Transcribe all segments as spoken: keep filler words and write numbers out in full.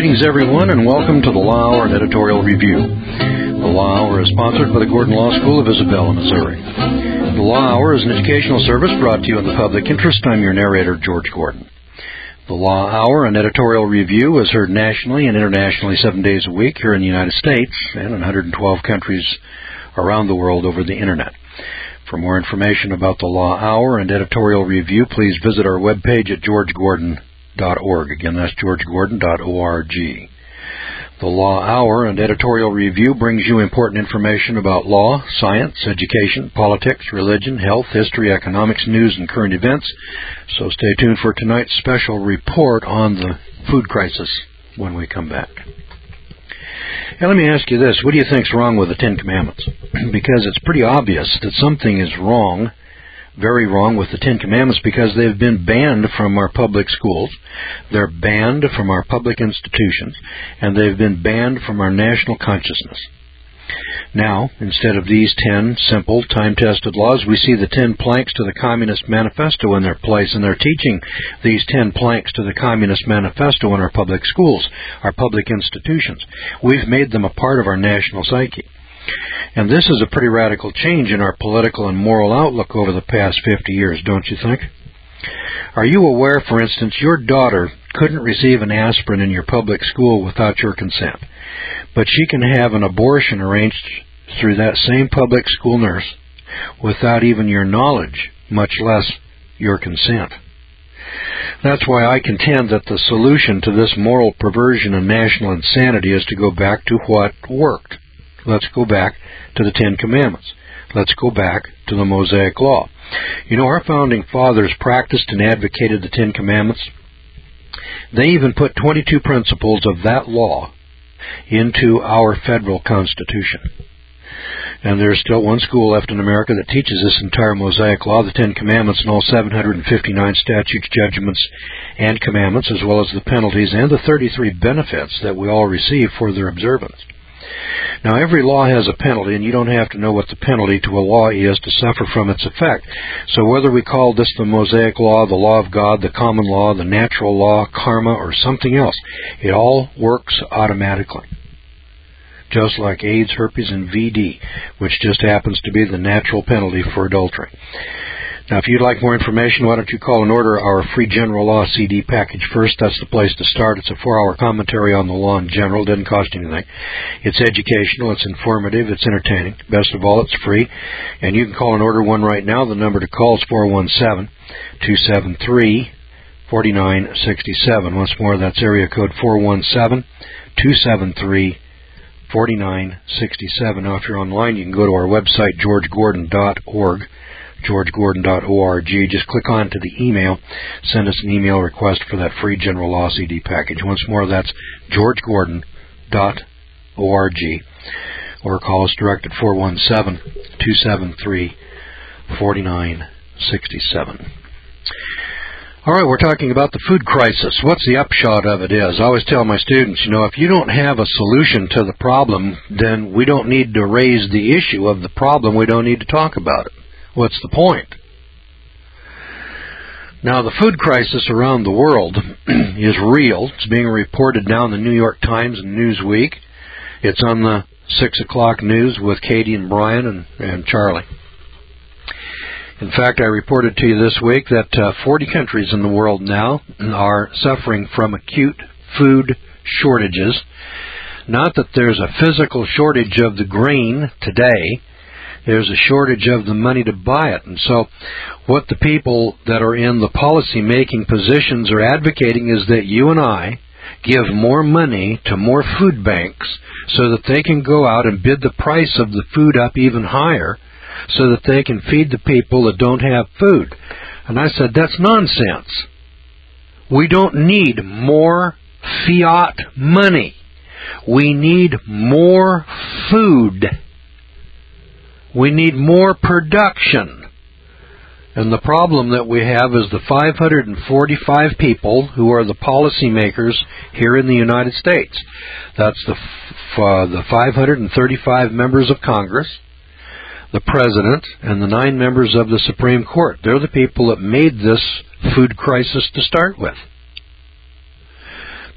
Greetings, everyone, and welcome to the Law Hour and Editorial Review. The Law Hour is sponsored by the Gordon Law School of Isabella, Missouri. The Law Hour is an educational service brought to you in the public interest. I'm your narrator, George Gordon. The Law Hour and Editorial Review is heard nationally and internationally seven days a week here in the United States and in one hundred twelve countries around the world over the Internet. For more information about the Law Hour and Editorial Review, please visit our webpage at george gordon dot org. Again, that's george gordon dot org. The Law Hour and Editorial Review brings you important information about law, science, education, politics, religion, health, history, economics, news, and current events. So stay tuned for tonight's special report on the food crisis when we come back. And let me ask you this. What do you think's wrong with the Ten Commandments? Because it's pretty obvious that something is wrong, very wrong with the Ten Commandments, because they've been banned from our public schools, they're banned from our public institutions, and they've been banned from our national consciousness. Now, instead of these ten simple, time-tested laws, we see the ten planks to the Communist Manifesto in their place, and they're teaching these ten planks to the Communist Manifesto in our public schools, our public institutions. We've made them a part of our national psyche. And this is a pretty radical change in our political and moral outlook over the past fifty years, don't you think? Are you aware, for instance, your daughter couldn't receive an aspirin in your public school without your consent, but she can have an abortion arranged through that same public school nurse without even your knowledge, much less your consent? That's why I contend that the solution to this moral perversion and national insanity is to go back to what worked. Let's go back to the Ten Commandments. Let's go back to the Mosaic Law. You know, our founding fathers practiced and advocated the Ten Commandments. They even put twenty-two principles of that law into our federal Constitution. And there's still one school left in America that teaches this entire Mosaic Law, the Ten Commandments, and all seven hundred fifty-nine statutes, judgments, and commandments, as well as the penalties and the thirty-three benefits that we all receive for their observance. Now, every law has a penalty, and you don't have to know what the penalty to a law is to suffer from its effect. So whether we call this the Mosaic Law, the Law of God, the Common Law, the Natural Law, Karma, or something else, it all works automatically. Just like AIDS, herpes, and V D, which just happens to be the natural penalty for adultery. Now, if you'd like more information, why don't you call and order our free General Law C D package first. That's the place to start. It's a four-hour commentary on the law in general. It doesn't cost anything. It's educational. It's informative. It's entertaining. Best of all, it's free. And you can call and order one right now. The number to call is four one seven, two seven three, four nine six seven. Once more, that's area code four one seven, two seven three, four nine six seven. Now, if you're online, you can go to our website, george gordon dot org. george gordon dot org. Just click on to the email. Send us an email request for that free General Law C D package. Once more, that's george gordon dot org. Or call us direct at four one seven, two seven three, four nine six seven. All right, we're talking about the food crisis. What's the upshot of it is, I always tell my students, you know, if you don't have a solution to the problem, then we don't need to raise the issue of the problem. We don't need to talk about it. What's the point? Now, the food crisis around the world is real. It's being reported now in the New York Times and Newsweek. It's on the six o'clock news with Katie and Brian and, and Charlie. In fact, I reported to you this week that uh, forty countries in the world now are suffering from acute food shortages. Not that there's a physical shortage of the grain today. There's a shortage of the money to buy it. And so what the people that are in the policy-making positions are advocating is that you and I give more money to more food banks so that they can go out and bid the price of the food up even higher so that they can feed the people that don't have food. And I said, that's nonsense. We don't need more fiat money. We need more food. We need more production. And the problem that we have is the five hundred forty-five people who are the policymakers here in the United States. That's the, uh, the five hundred thirty-five members of Congress, the President, and the nine members of the Supreme Court. They're the people that made this food crisis to start with.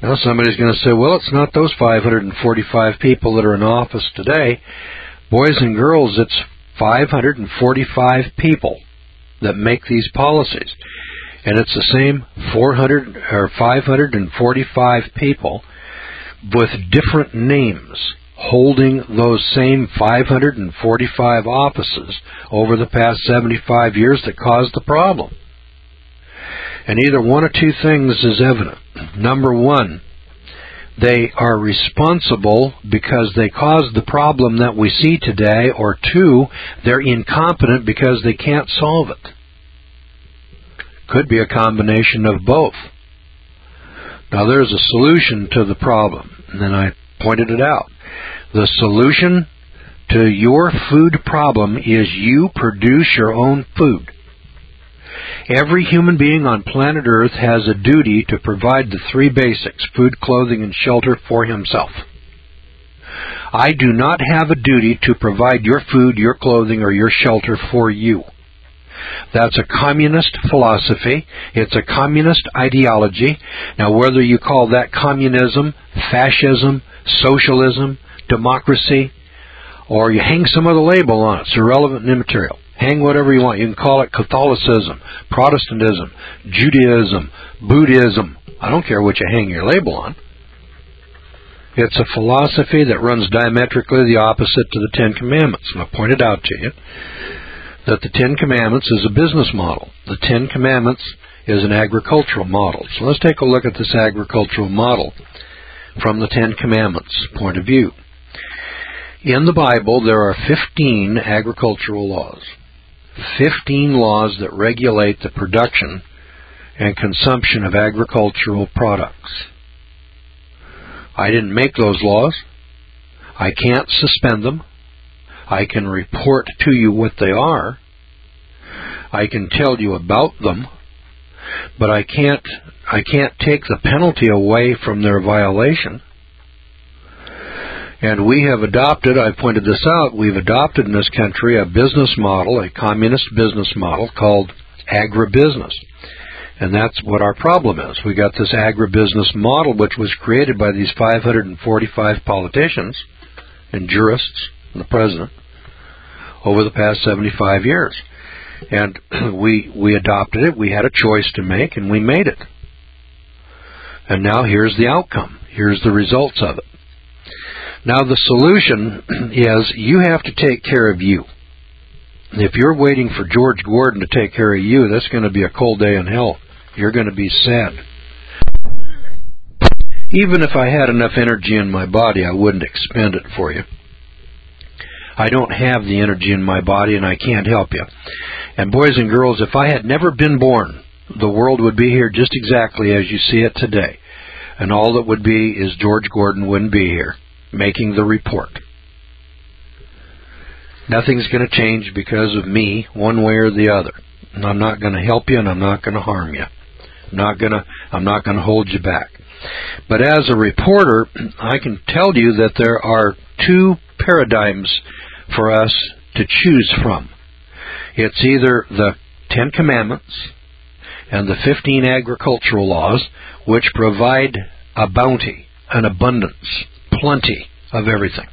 Now somebody's going to say, well, it's not those five hundred forty-five people that are in office today. Boys and girls, it's five hundred forty-five people that make these policies. And it's the same four hundred or five hundred forty-five people with different names holding those same five hundred forty-five offices over the past seventy-five years that caused the problem. And either one or two things is evident. Number one, they are responsible because they caused the problem that we see today, or two, they're incompetent because they can't solve it. Could be a combination of both. Now there's a solution to the problem, and then I pointed it out. The solution to your food problem is you produce your own food. Every human being on planet Earth has a duty to provide the three basics, food, clothing, and shelter, for himself. I do not have a duty to provide your food, your clothing, or your shelter for you. That's a communist philosophy. It's a communist ideology. Now, whether you call that communism, fascism, socialism, democracy, or you hang some other label on it, it's irrelevant and immaterial. Hang whatever you want. You can call it Catholicism, Protestantism, Judaism, Buddhism. I don't care what you hang your label on. It's a philosophy that runs diametrically the opposite to the Ten Commandments. And I pointed out to you that the Ten Commandments is a business model. The Ten Commandments is an agricultural model. So let's take a look at this agricultural model from the Ten Commandments point of view. In the Bible, there are fifteen agricultural laws. fifteen laws that regulate the production and consumption of agricultural products. I didn't make those laws. I can't suspend them. I can report to you what they are. I can tell you about them, but I can't I can't take the penalty away from their violation. And we have adopted, I pointed this out, we've adopted in this country a business model, a communist business model called agribusiness. And that's what our problem is. We got this agribusiness model which was created by these five hundred forty-five politicians and jurists and the president over the past seventy-five years. And we we adopted it, we had a choice to make, and we made it. And now here's the outcome. Here's the results of it. Now the solution is you have to take care of you. If you're waiting for George Gordon to take care of you, that's going to be a cold day in hell. You're going to be sad. Even if I had enough energy in my body, I wouldn't expend it for you. I don't have the energy in my body, and I can't help you. And boys and girls, if I had never been born, the world would be here just exactly as you see it today. And all that would be is George Gordon wouldn't be here, making the report. Nothing's going to change because of me, one way or the other. And I'm not going to help you, and I'm not going to harm you. I'm not going to, I'm not going to hold you back. But as a reporter, I can tell you that there are two paradigms for us to choose from. It's either the Ten Commandments and the fifteen agricultural laws, which provide a bounty, an abundance, plenty of everything.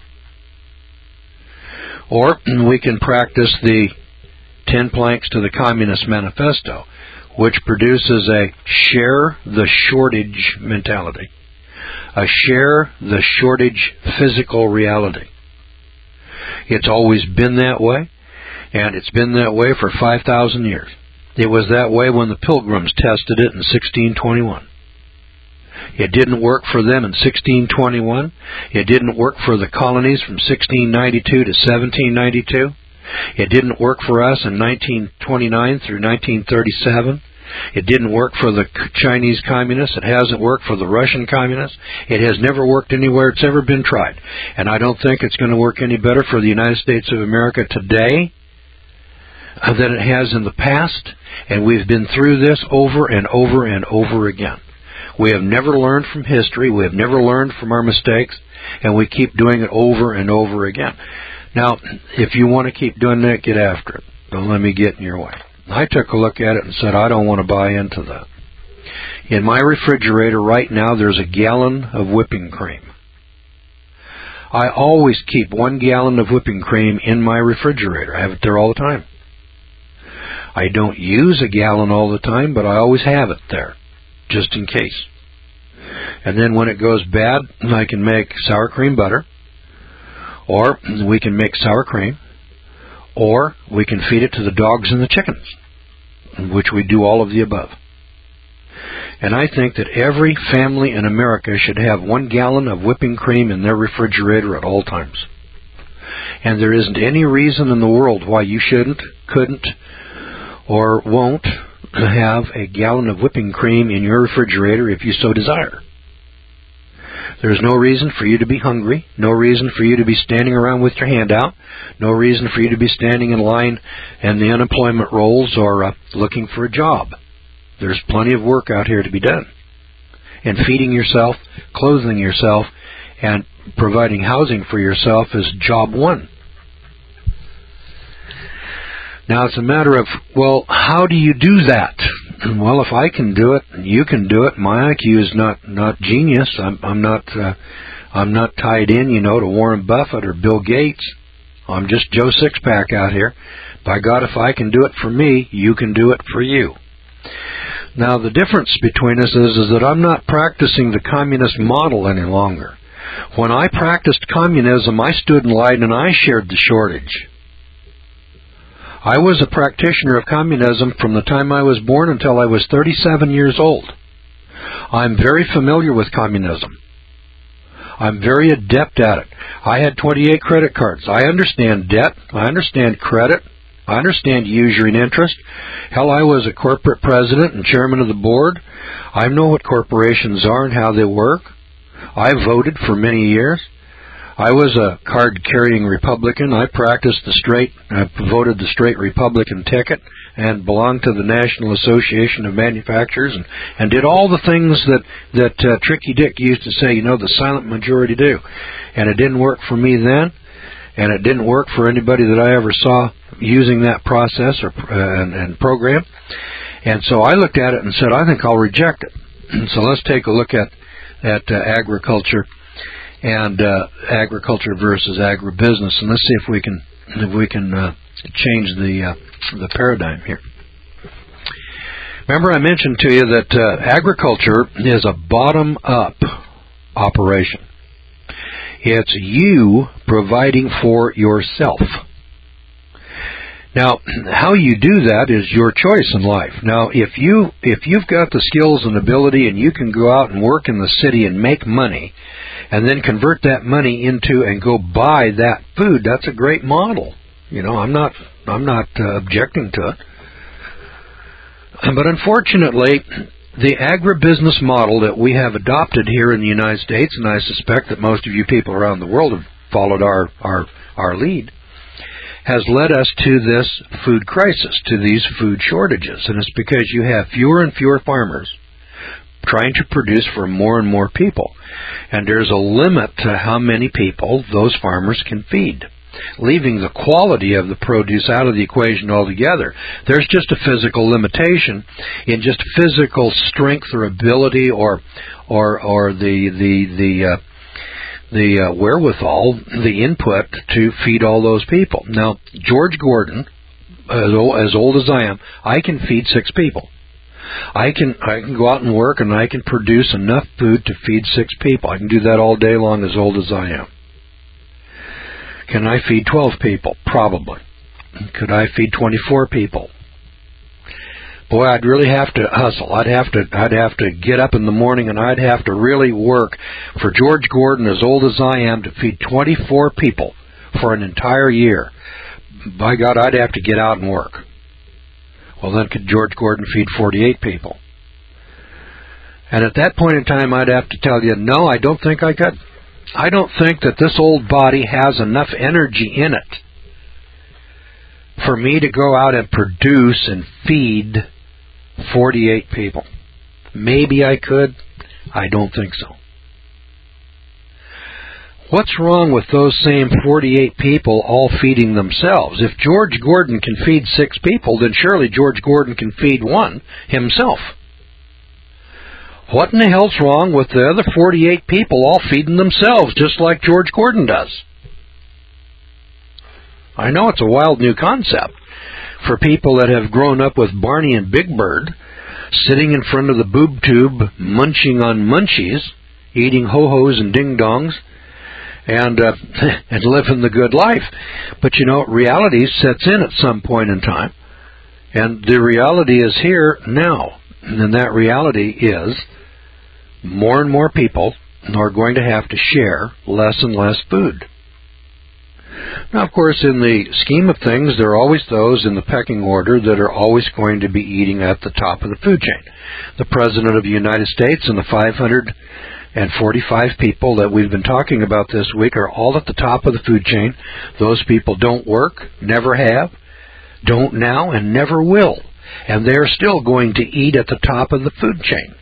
Or we can practice the ten planks to the Communist Manifesto, which produces a share the shortage mentality, a share the shortage physical reality. It's always been that way, and it's been that way for five thousand years. It was that way when the Pilgrims tested it in sixteen twenty-one. It didn't work for them in sixteen twenty-one. It didn't work for the colonies from sixteen ninety-two to seventeen ninety-two. It didn't work for us in nineteen twenty-nine through nineteen thirty-seven. It didn't work for the Chinese communists. It hasn't worked for the Russian communists. It has never worked anywhere it's ever been tried. And I don't think it's going to work any better for the United States of America today than it has in the past. And we've been through this over and over and over again. We have never learned from history. We have never learned from our mistakes. And we keep doing it over and over again. Now, if you want to keep doing that, get after it. Don't let me get in your way. I took a look at it and said, I don't want to buy into that. In my refrigerator right now, there's a gallon of whipping cream. I always keep one gallon of whipping cream in my refrigerator. I have it there all the time. I don't use a gallon all the time, but I always have it there, just in case. And then when it goes bad, I can make sour cream butter, or we can make sour cream, or we can feed it to the dogs and the chickens, which we do all of the above. And I think that every family in America should have one gallon of whipping cream in their refrigerator at all times. And there isn't any reason in the world why you shouldn't, couldn't, or won't have a gallon of whipping cream in your refrigerator if you so desire. There's no reason for you to be hungry, no reason for you to be standing around with your hand out, no reason for you to be standing in line in the unemployment rolls or uh, looking for a job. There's plenty of work out here to be done. And feeding yourself, clothing yourself, and providing housing for yourself is job one. Now it's a matter of, well, how do you do that? Well, if I can do it, you can do it. My I Q is not not genius. I'm, I'm not uh, I'm not tied in, you know, to Warren Buffett or Bill Gates. I'm just Joe Sixpack out here. By God, if I can do it for me, you can do it for you. Now, the difference between us is, is that I'm not practicing the communist model any longer. When I practiced communism, I stood in line and I shared the shortage. I was a practitioner of communism from the time I was born until I was thirty-seven years old. I'm very familiar with communism. I'm very adept at it. I had twenty-eight credit cards. I understand debt. I understand credit. I understand usury and interest. Hell, I was a corporate president and chairman of the board. I know what corporations are and how they work. I voted for many years. I was a card-carrying Republican. I practiced the straight, I voted the straight Republican ticket and belonged to the National Association of Manufacturers and, and did all the things that, that uh, Tricky Dick used to say, you know, the silent majority do. And it didn't work for me then, and it didn't work for anybody that I ever saw using that process or uh, and, and program. And so I looked at it and said, I think I'll reject it. And so let's take a look at, at uh, agriculture. And uh, agriculture versus agribusiness, and let's see if we can if we can uh, change the uh, the paradigm here. Remember, I mentioned to you that uh, agriculture is a bottom-up operation. It's you providing for yourself. Now, how you do that is your choice in life. Now, if you if you've got the skills and ability, and you can go out and work in the city and make money, and then convert that money into and go buy that food, that's a great model. You know, I'm not I'm not uh, objecting to it. But unfortunately, the agribusiness model that we have adopted here in the United States, and I suspect that most of you people around the world have followed our our, our lead, has led us to this food crisis, to these food shortages. And it's because you have fewer and fewer farmers trying to produce for more and more people. And there's a limit to how many people those farmers can feed, leaving the quality of the produce out of the equation altogether. There's just a physical limitation in just physical strength or ability or or or the the the uh, the uh, wherewithal, the input to feed all those people. Now, George Gordon, as old, as old as I am, I can feed six people. I can I can go out and work, and I can produce enough food to feed six people. I can do that all day long, as old as I am. Can I feed twelve people? Probably. Could I feed twenty-four people? Boy, I'd really have to hustle. I'd have to I'd have to get up in the morning, and I'd have to really work for George Gordon, as old as I am, to feed twenty-four people for an entire year. By God, I'd have to get out and work. Well, then could George Gordon feed forty-eight people? And at that point in time, I'd have to tell you, no, I don't think I could. I don't think that this old body has enough energy in it for me to go out and produce and feed forty-eight people. Maybe I could. I don't think so. What's wrong with those same forty-eight people all feeding themselves? If George Gordon can feed six people, then surely George Gordon can feed one himself. What in the hell's wrong with the other forty-eight people all feeding themselves just like George Gordon does? I know it's a wild new concept for people that have grown up with Barney and Big Bird, sitting in front of the boob tube, munching on munchies, eating ho-hos and ding-dongs, and uh, and living the good life. But, you know, reality sets in at some point in time, and the reality is here now. And that reality is more and more people are going to have to share less and less food. Now, of course, in the scheme of things, there are always those in the pecking order that are always going to be eating at the top of the food chain. The President of the United States and the five hundred forty-five people that we've been talking about this week are all at the top of the food chain. Those people don't work, never have, don't now, and never will. And they're still going to eat at the top of the food chain.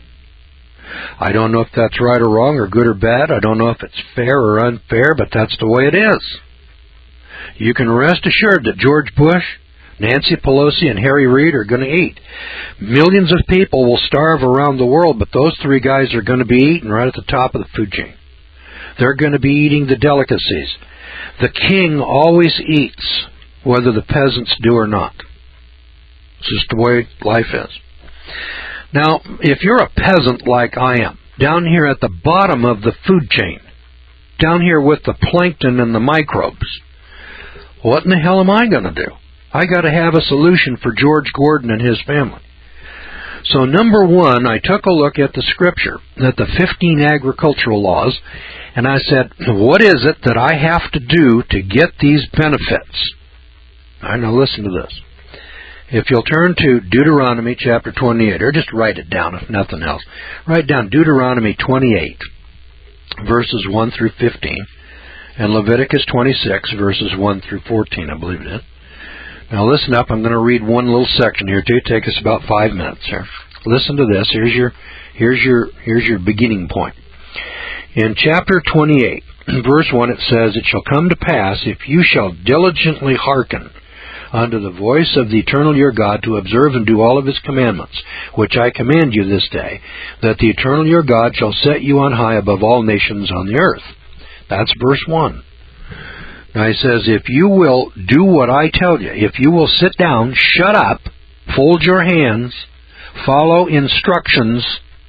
I don't know if that's right or wrong or good or bad. I don't know if it's fair or unfair, but that's the way it is. You can rest assured that George Bush, Nancy Pelosi, and Harry Reid are going to eat. Millions of people will starve around the world, but those three guys are going to be eating right at the top of the food chain. They're going to be eating the delicacies. The king always eats, whether the peasants do or not. It's just the way life is. Now, if you're a peasant like I am, down here at the bottom of the food chain, down here with the plankton and the microbes, what in the hell am I going to do? I got to have a solution for George Gordon and his family. So number one, I took a look at the scripture, at the fifteen agricultural laws, and I said, what is it that I have to do to get these benefits? All right, now listen to this. If you'll turn to Deuteronomy chapter twenty-eight, or just write it down if nothing else. Write down Deuteronomy twenty-eight, verses one through fifteen, and Leviticus twenty-six, verses one through fourteen, I believe it is. Now listen up, I'm going to read one little section here to take us about five minutes here. Listen to this. Here's your here's your here's your beginning point. In chapter twenty-eight, verse one, it says, "It shall come to pass, if you shall diligently hearken unto the voice of the Eternal your God, to observe and do all of his commandments, which I command you this day, that the Eternal your God shall set you on high above all nations on the earth." That's verse one. Now he says, if you will do what I tell you, if you will sit down, shut up, fold your hands, follow instructions,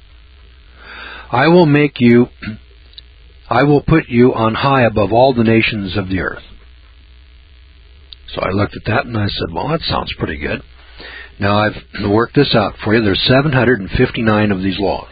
I will make you, I will put you on high above all the nations of the earth. So I looked at that and I said, well, that sounds pretty good. Now I've worked this out for you. There's seven hundred fifty-nine of these laws.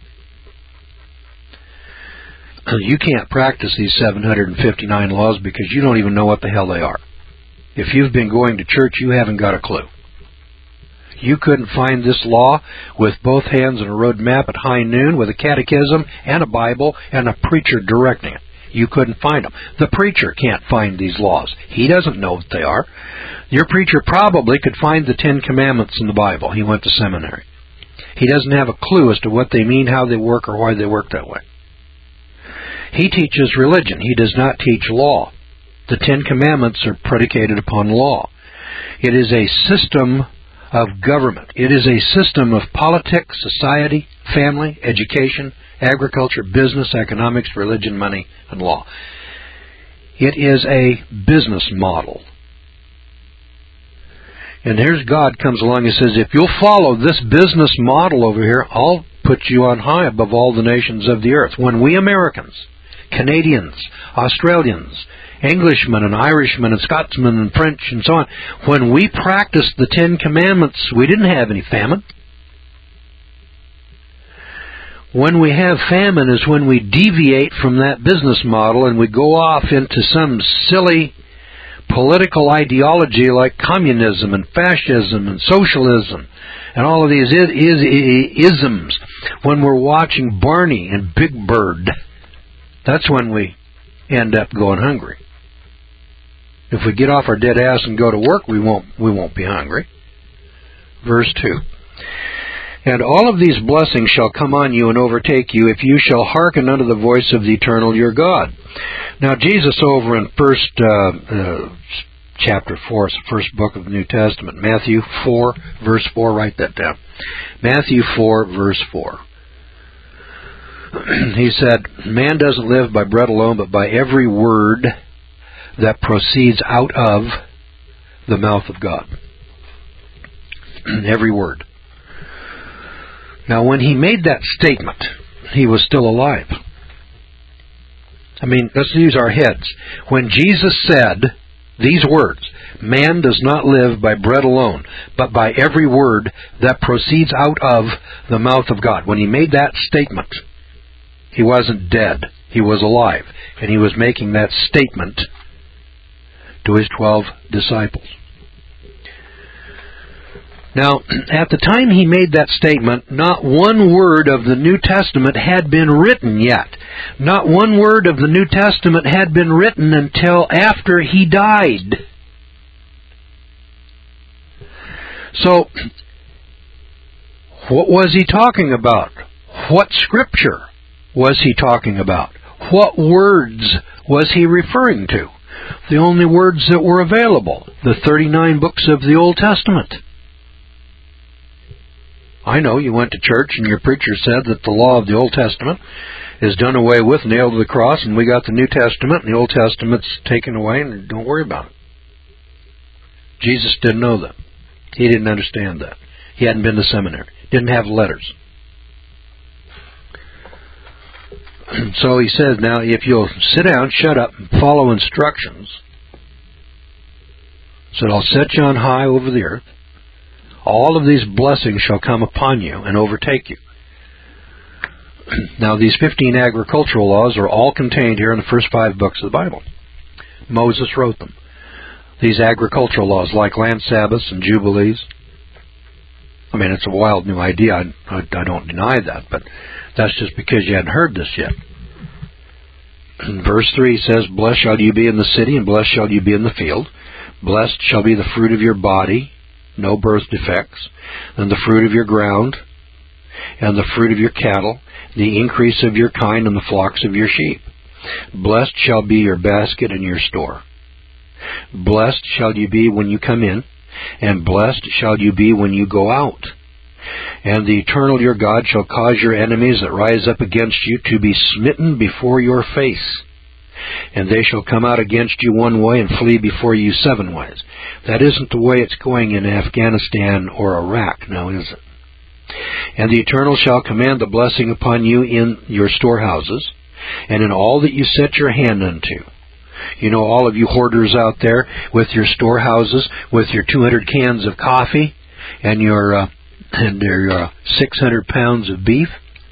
You can't practice these seven hundred fifty-nine laws because you don't even know what the hell they are. If you've been going to church, you haven't got a clue. You couldn't find this law with both hands on a road map at high noon with a catechism and a Bible and a preacher directing it. You couldn't find them. The preacher can't find these laws. He doesn't know what they are. Your preacher probably could find the Ten Commandments in the Bible. He went to seminary. He doesn't have a clue as to what they mean, how they work, or why they work that way. He teaches religion. He does not teach law. The Ten Commandments are predicated upon law. It is a system of government. It is a system of politics, society, family, education, agriculture, business, economics, religion, money, and law. It is a business model. And here's God comes along and says, if you'll follow this business model over here, I'll put you on high above all the nations of the earth. When we Americans, Canadians, Australians, Englishmen and Irishmen and Scotsmen and French and so on, when we practiced the Ten Commandments, we didn't have any famine. When we have famine is when we deviate from that business model and we go off into some silly political ideology like communism and fascism and socialism and all of these is, is, isms. When we're watching Barney and Big Bird, that's when we end up going hungry. If we get off our dead ass and go to work, we won't we won't be hungry. Verse two. And all of these blessings shall come on you and overtake you if you shall hearken unto the voice of the Eternal your God. Now Jesus over in first uh, uh, chapter four, it's the first book of the New Testament, Matthew four, verse four, write that down. Matthew four, verse four. He said, man doesn't live by bread alone, but by every word that proceeds out of the mouth of God. Every word. Now, when he made that statement, he was still alive. I mean, let's use our heads. When Jesus said these words, man does not live by bread alone, but by every word that proceeds out of the mouth of God. When he made that statement, he wasn't dead. He was alive. And he was making that statement to his twelve disciples. Now, at the time he made that statement, not one word of the New Testament had been written yet. Not one word of the New Testament had been written until after he died. So, what was he talking about? What scripture was he talking about? What words was he referring to? The only words that were available, the thirty-nine books of the Old Testament. I know you went to church and your preacher said that the law of the Old Testament is done away with, nailed to the cross, and we got the New Testament, and the Old Testament's taken away, and don't worry about it. Jesus didn't know that. He didn't understand that. He hadn't been to seminary. Didn't have letters. So he says, now, if you'll sit down, shut up, and follow instructions, so I'll set you on high over the earth, all of these blessings shall come upon you and overtake you. Now, these fifteen agricultural laws are all contained here in the first five books of the Bible. Moses wrote them. These agricultural laws, like land Sabbaths and Jubilees. I mean, it's a wild new idea. I, I, I don't deny that, but that's just because you hadn't heard this yet. Verse three says, blessed shall you be in the city, and blessed shall you be in the field. Blessed shall be the fruit of your body, no birth defects, and the fruit of your ground, and the fruit of your cattle, the increase of your kind, and the flocks of your sheep. Blessed shall be your basket and your store. Blessed shall you be when you come in, and blessed shall you be when you go out. And the Eternal your God shall cause your enemies that rise up against you to be smitten before your face. And they shall come out against you one way and flee before you seven ways. That isn't the way it's going in Afghanistan or Iraq, now is it? And the Eternal shall command the blessing upon you in your storehouses, and in all that you set your hand unto. You know, all of you hoarders out there with your storehouses, with your two hundred cans of coffee, and your, uh, and your uh, six hundred pounds of beef.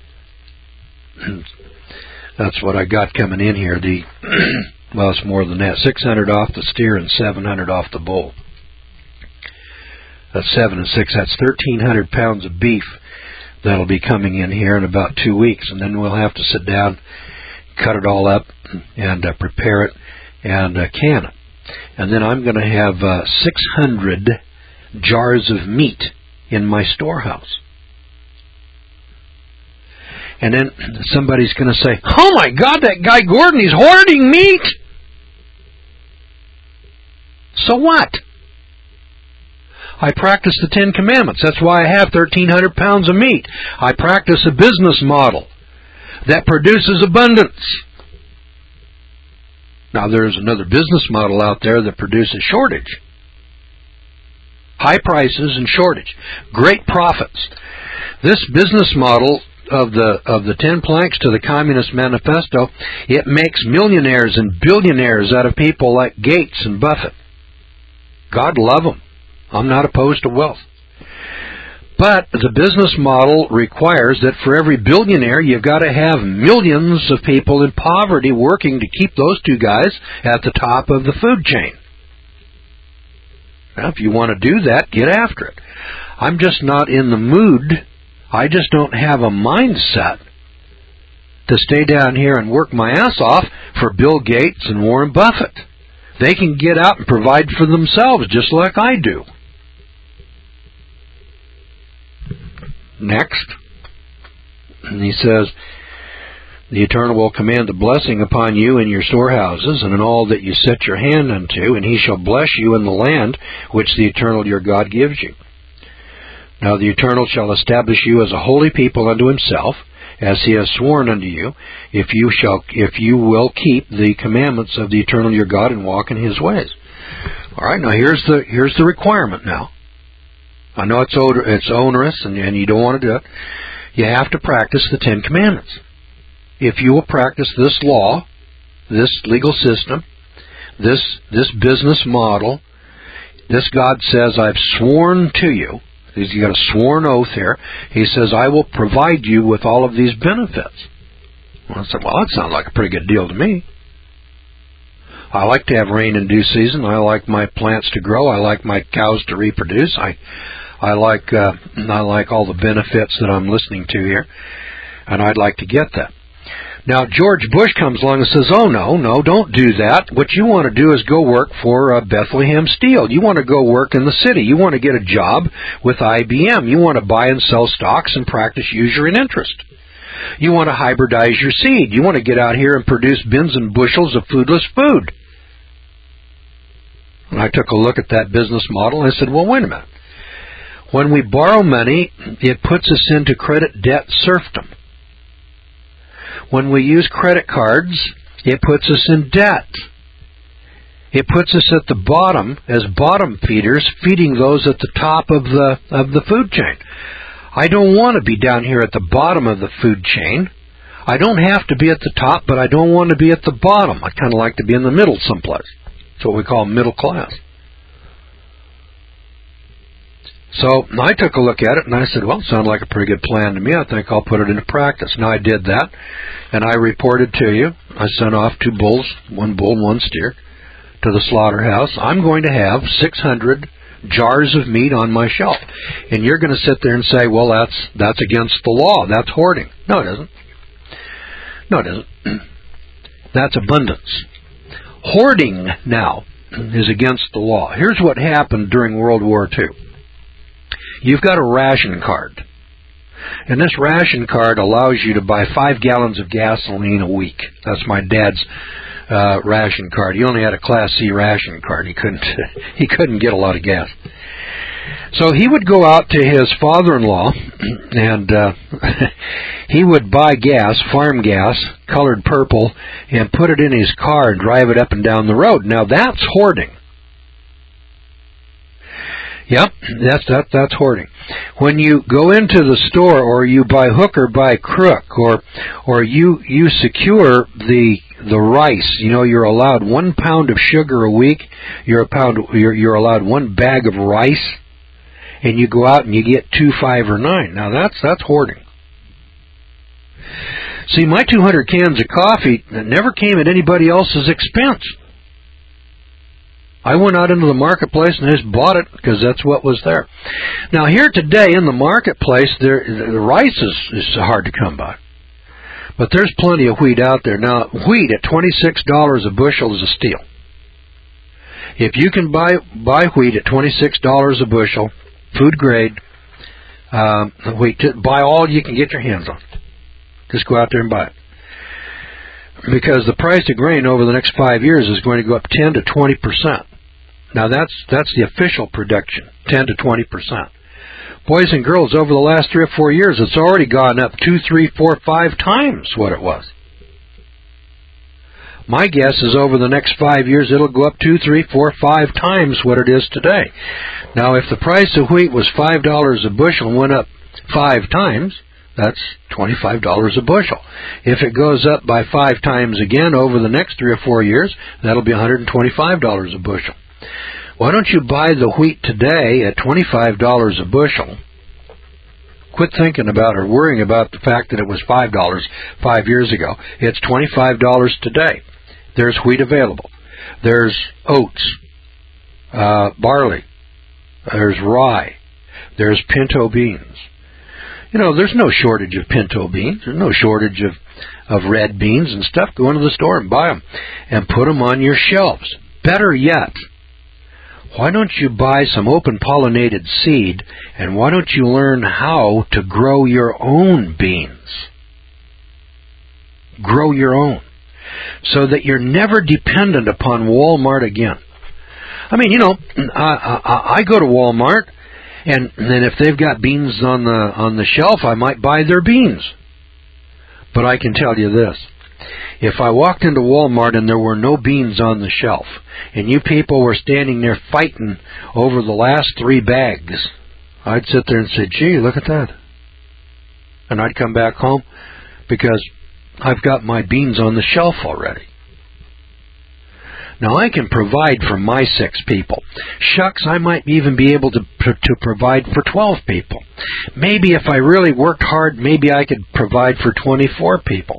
That's what I got coming in here. The well, it's more than that. six hundred off the steer and seven hundred off the bull. That's seven and six. That's thirteen hundred pounds of beef that'll be coming in here in about two weeks. And then we'll have to sit down, cut it all up, and uh, prepare it and uh, can it. And then I'm going to have uh, six hundred jars of meat in my storehouse. And then somebody's going to say, oh my God, that guy Gordon, he's hoarding meat. So what? I practice the Ten Commandments. That's why I have thirteen hundred pounds of meat. I practice a business model that produces abundance. Now there's another business model out there that produces shortage. High prices and shortage. Great profits. This business model of the of the ten planks to the Communist Manifesto, it makes millionaires and billionaires out of people like Gates and Buffett. God love them. I'm not opposed to wealth. But the business model requires that for every billionaire, you've got to have millions of people in poverty working to keep those two guys at the top of the food chain. Now, if you want to do that, get after it. I'm just not in the mood. I just don't have a mindset to stay down here and work my ass off for Bill Gates and Warren Buffett. They can get out and provide for themselves just like I do. Next, and he says, the Eternal will command the blessing upon you in your storehouses and in all that you set your hand unto, and he shall bless you in the land which the Eternal your God gives you. Now the Eternal shall establish you as a holy people unto himself, as he has sworn unto you, if you shall, if you will keep the commandments of the eternal your God and walk in his ways. All right, now here's the here's the requirement now. I know it's odor, it's onerous, and, and you don't want to do it. You have to practice the Ten Commandments. If you will practice this law, this legal system, this this business model, this God says, I've sworn to you. You got a sworn oath here. He says, I will provide you with all of these benefits. Well, I said, well, that sounds like a pretty good deal to me. I like to have rain in due season. I like my plants to grow. I like my cows to reproduce. I, I like, uh, I like all the benefits that I'm listening to here, and I'd like to get that. Now, George Bush comes along and says, oh, no, no, don't do that. What you want to do is go work for uh, Bethlehem Steel. You want to go work in the city. You want to get a job with I B M. You want to buy and sell stocks and practice usury and interest. You want to hybridize your seed. You want to get out here and produce bins and bushels of foodless food. And I took a look at that business model and I said, well, wait a minute. When we borrow money, it puts us into credit debt serfdom. When we use credit cards, it puts us in debt. It puts us at the bottom as bottom feeders, feeding those at the top of the of the food chain. I don't want to be down here at the bottom of the food chain. I don't have to be at the top, but I don't want to be at the bottom. I kind of like to be in the middle someplace. That's what we call middle class. So I took a look at it, and I said, well, it sounded like a pretty good plan to me. I think I'll put it into practice. Now, I did that, and I reported to you. I sent off two bulls, one bull and one steer, to the slaughterhouse. I'm going to have six hundred jars of meat on my shelf. And you're going to sit there and say, well, that's that's against the law. That's hoarding. No, it isn't. No, it isn't. That's abundance. Hoarding now is against the law. Here's what happened during World War Two. You've got a ration card. And this ration card allows you to buy five gallons of gasoline a week. That's my dad's uh, ration card. He only had a Class C ration card. He couldn't he couldn't get a lot of gas. So he would go out to his father-in-law, and uh, he would buy gas, farm gas, colored purple, and put it in his car and drive it up and down the road. Now that's hoarding. Yep, that's that, that's hoarding. When you go into the store, or you buy hook or buy crook, or or you you secure the the rice, you know, you're allowed one pound of sugar a week. You're a pound. You're you're allowed one bag of rice, and you go out and you get two, five, or nine. Now that's that's hoarding. See, my two hundred cans of coffee never came at anybody else's expense. I went out into the marketplace and just bought it because that's what was there. Now, here today in the marketplace, there, the rice is, is hard to come by. But there's plenty of wheat out there. Now, wheat at twenty-six dollars a bushel is a steal. If you can buy buy wheat at twenty-six dollars a bushel, food grade, um, wheat, buy all you can get your hands on. Just go out there and buy it. Because the price of grain over the next five years is going to go up ten to twenty percent. Now, that's that's the official prediction, ten to twenty percent. Boys and girls, over the last three or four years, it's already gone up two, three, four, five times what it was. My guess is over the next five years, it'll go up two, three, four, five times what it is today. Now, if the price of wheat was five dollars a bushel and went up five times, that's twenty-five dollars a bushel. If it goes up by five times again over the next three or four years, that'll be one hundred twenty-five dollars a bushel. Why don't you buy the wheat today at twenty-five dollars a bushel? Quit thinking about or worrying about the fact that it was five dollars five years ago. It's twenty-five dollars today. There's wheat available. There's oats, uh, barley. There's rye. There's pinto beans. You know, there's no shortage of pinto beans. There's no shortage of, of red beans and stuff. Go into the store and buy them and put them on your shelves. Better yet, why don't you buy some open-pollinated seed, and why don't you learn how to grow your own beans? Grow your own, so that you're never dependent upon Walmart again. I mean, you know, I, I, I go to Walmart, and then if they've got beans on the on the shelf, I might buy their beans. But I can tell you this. If I walked into Walmart and there were no beans on the shelf, and you people were standing there fighting over the last three bags, I'd sit there and say, gee, look at that. And I'd come back home because I've got my beans on the shelf already. Now, I can provide for my six people. Shucks, I might even be able to to provide for twelve people. Maybe if I really worked hard, maybe I could provide for twenty-four people.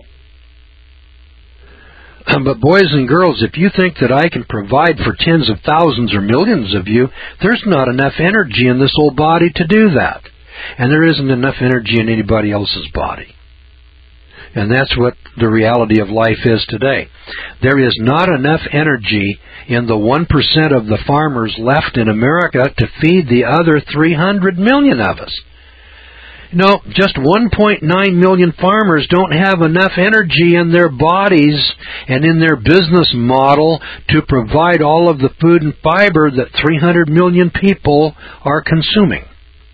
But boys and girls, if you think that I can provide for tens of thousands or millions of you, there's not enough energy in this old body to do that. And there isn't enough energy in anybody else's body. And that's what the reality of life is today. There is not enough energy in the one percent of the farmers left in America to feed the other three hundred million of us. No, just one point nine million farmers don't have enough energy in their bodies and in their business model to provide all of the food and fiber that three hundred million people are consuming.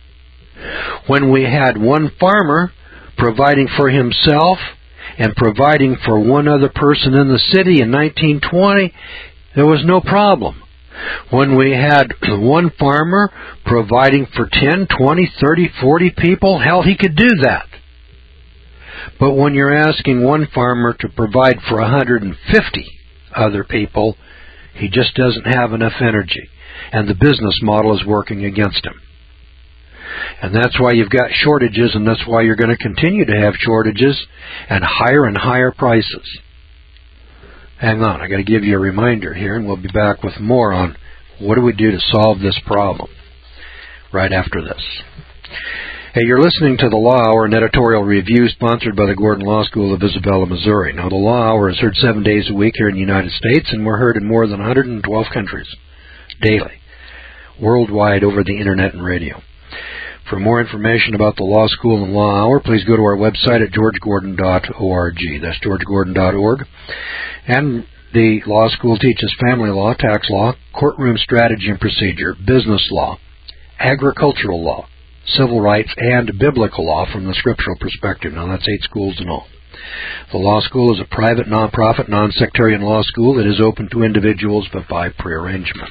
When we had one farmer providing for himself and providing for one other person in the city in nineteen twenty, there was no problem. When we had one farmer providing for ten, twenty, thirty, forty people, hell, he could do that. But when you're asking one farmer to provide for one hundred fifty other people, he just doesn't have enough energy, and the business model is working against him. And that's why you've got shortages, and that's why you're going to continue to have shortages and higher and higher prices. Hang on, I got to give you a reminder here, and we'll be back with more on what do we do to solve this problem right after this. Hey, you're listening to the Law Hour, an editorial review sponsored by the Gordon Law School of Isabella, Missouri. Now, the Law Hour is heard seven days a week here in the United States, and we're heard in more than one hundred twelve countries daily, worldwide over the Internet and radio. For more information about the Law School and Law Hour, please go to our website at george gordon dot org. That's george gordon dot org. And the Law School teaches family law, tax law, courtroom strategy and procedure, business law, agricultural law, civil rights, and biblical law from the scriptural perspective. Now, that's eight schools in all. The Law School is a private, non-profit, non-sectarian law school that is open to individuals but by prearrangement.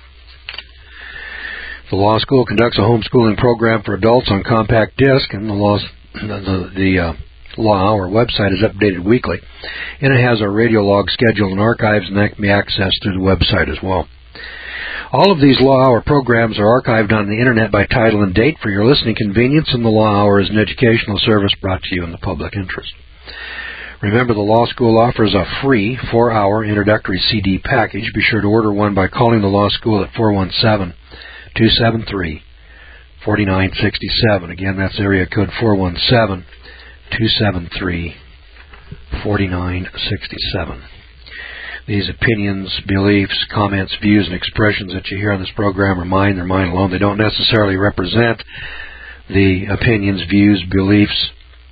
The Law School conducts a homeschooling program for adults on compact disc, and the Law, the, the uh, Law Hour website is updated weekly, and it has our radio log schedule and archives, and that can be accessed through the website as well. All of these Law Hour programs are archived on the Internet by title and date for your listening convenience, and the Law Hour is an educational service brought to you in the public interest. Remember, the Law School offers a free four-hour introductory C D package. Be sure to order one by calling the Law School at four one seven, two seven three, four nine six seven. Again, that's area code four one seven, two seven three, four nine six seven. These opinions, beliefs, comments, views, and expressions that you hear on this program are mine. They're mine alone. They don't necessarily represent the opinions, views, beliefs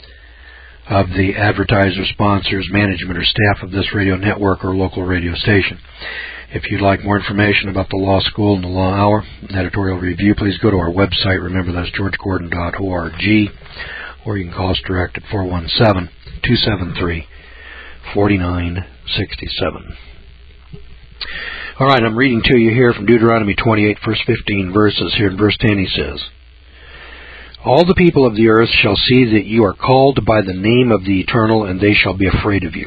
of the advertisers, sponsors, management, or staff of this radio network or local radio station. If you'd like more information about the Law School and the Law Hour, an editorial review, please go to our website. Remember, that's george gordon dot org, or you can call us direct at four one seven, two seven three, four nine six seven. All right, I'm reading to you here from Deuteronomy twenty-eight, verse fifteen verses. Here in verse ten he says, "All the people of the earth shall see that you are called by the name of the Eternal, and they shall be afraid of you.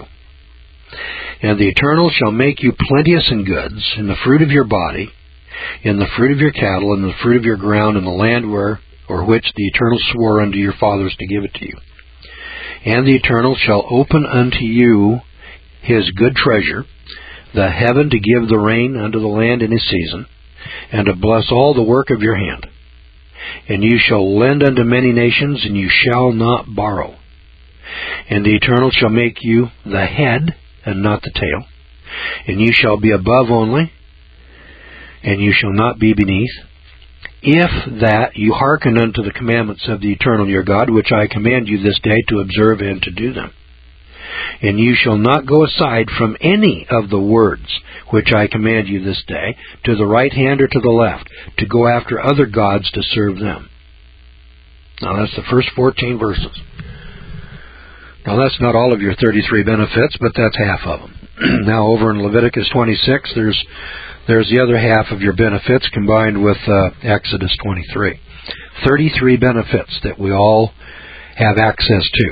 And the Eternal shall make you plenteous in goods, in the fruit of your body, in the fruit of your cattle, in the fruit of your ground, in the land where or which the Eternal swore unto your fathers to give it to you. And the Eternal shall open unto you his good treasure, the heaven to give the rain unto the land in his season, and to bless all the work of your hand. And you shall lend unto many nations, and you shall not borrow. And the Eternal shall make you the head, and not the tail. And you shall be above only, and you shall not be beneath, if that you hearken unto the commandments of the Eternal your God, which I command you this day to observe and to do them. And you shall not go aside from any of the words which I command you this day, to the right hand or to the left, to go after other gods to serve them." Now that's the first fourteen verses. Now, that's not all of your thirty-three benefits, but that's half of them. Now, over in Leviticus twenty-six, there's there's the other half of your benefits combined with uh, Exodus twenty-three. thirty-three benefits that we all have access to.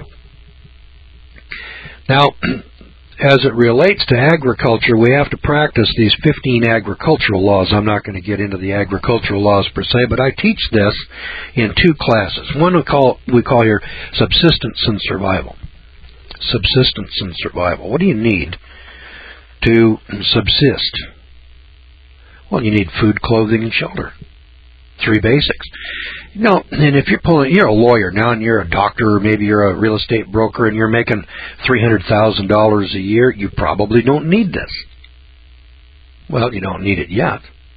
Now, as it relates to agriculture, we have to practice these fifteen agricultural laws. I'm not going to get into the agricultural laws per se, but I teach this in two classes. One we call, we call here subsistence and survival. Subsistence and survival. What do you need to subsist? Well, you need food, clothing, and shelter. Three basics. You know, and if you're pulling, you're a lawyer now, and you're a doctor, or maybe you're a real estate broker, and you're making three hundred thousand dollars a year, you probably don't need this. Well, you don't need it yet.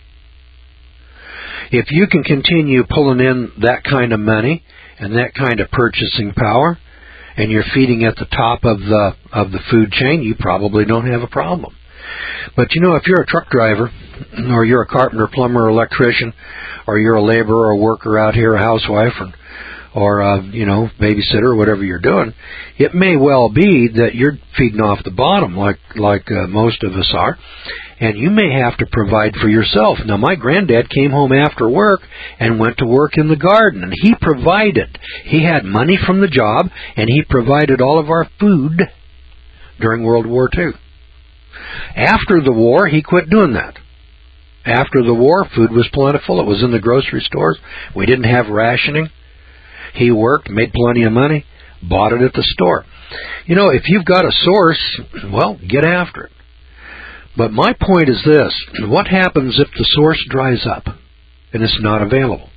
If you can continue pulling in that kind of money and that kind of purchasing power, and you're feeding at the top of the of the food chain, you probably don't have a problem. But you know, if you're a truck driver, or you're a carpenter, plumber, electrician, or you're a laborer or worker out here, a housewife, or, or uh, you know, babysitter, or whatever you're doing, it may well be that you're feeding off the bottom, like like uh, most of us are, and you may have to provide for yourself. Now, my granddad came home after work and went to work in the garden, and he provided. He had money from the job, and he provided all of our food during World War Two. After the war, he quit doing that. After the war, food was plentiful. It was in the grocery stores. We didn't have rationing. He worked, made plenty of money, bought it at the store. You know, if you've got a source, well, get after it. But my point is this. What happens if the source dries up and it's not available?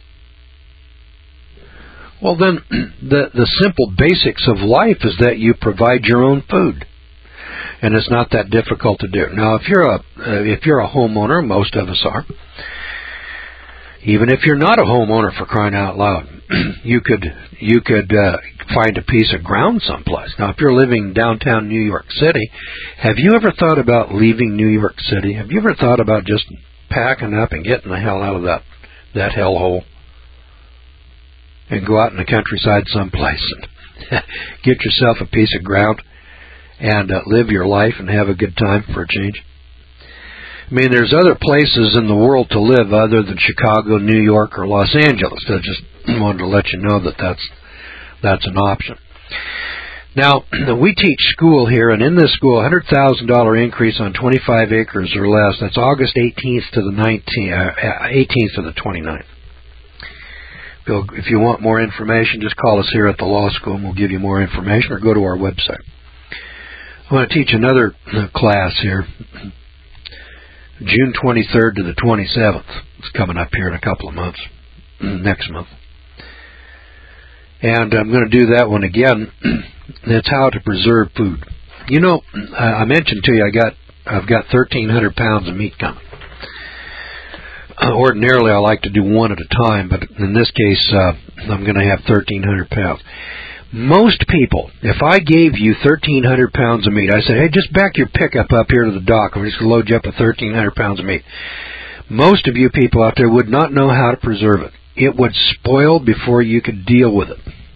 Well, then the, the simple basics of life is that you provide your own food. And it's not that difficult to do. Now, if you're a uh, if you're a homeowner, most of us are. Even if you're not a homeowner, for crying out loud, you could you could uh, find a piece of ground someplace. Now, if you're living downtown New York City, have you ever thought about leaving New York City? Have you ever thought about just packing up and getting the hell out of that that hellhole and go out in the countryside someplace and get yourself a piece of ground and uh, live your life and have a good time for a change? I mean, there's other places in the world to live other than Chicago, New York, or Los Angeles. I just wanted to let you know that that's, that's an option. Now, we teach school here, and in this school, one hundred thousand dollars increase on twenty-five acres or less. That's August eighteenth to the nineteenth, uh, eighteenth to the twenty-ninth. If you want more information, just call us here at the law school, and we'll give you more information, or go to our website. I want to teach another class here, June twenty-third to the twenty-seventh. It's coming up here in a couple of months, next month. And I'm going to do that one again. It's how to preserve food. You know, I mentioned to you I got I've got thirteen hundred pounds of meat coming. Uh, ordinarily, I like to do one at a time, but in this case, uh, I'm going to have thirteen hundred pounds. Most people, if I gave you thirteen hundred pounds of meat, I said, hey, just back your pickup up here to the dock, and we're just going to load you up with thirteen hundred pounds of meat. Most of you people out there would not know how to preserve it. It would spoil before you could deal with it.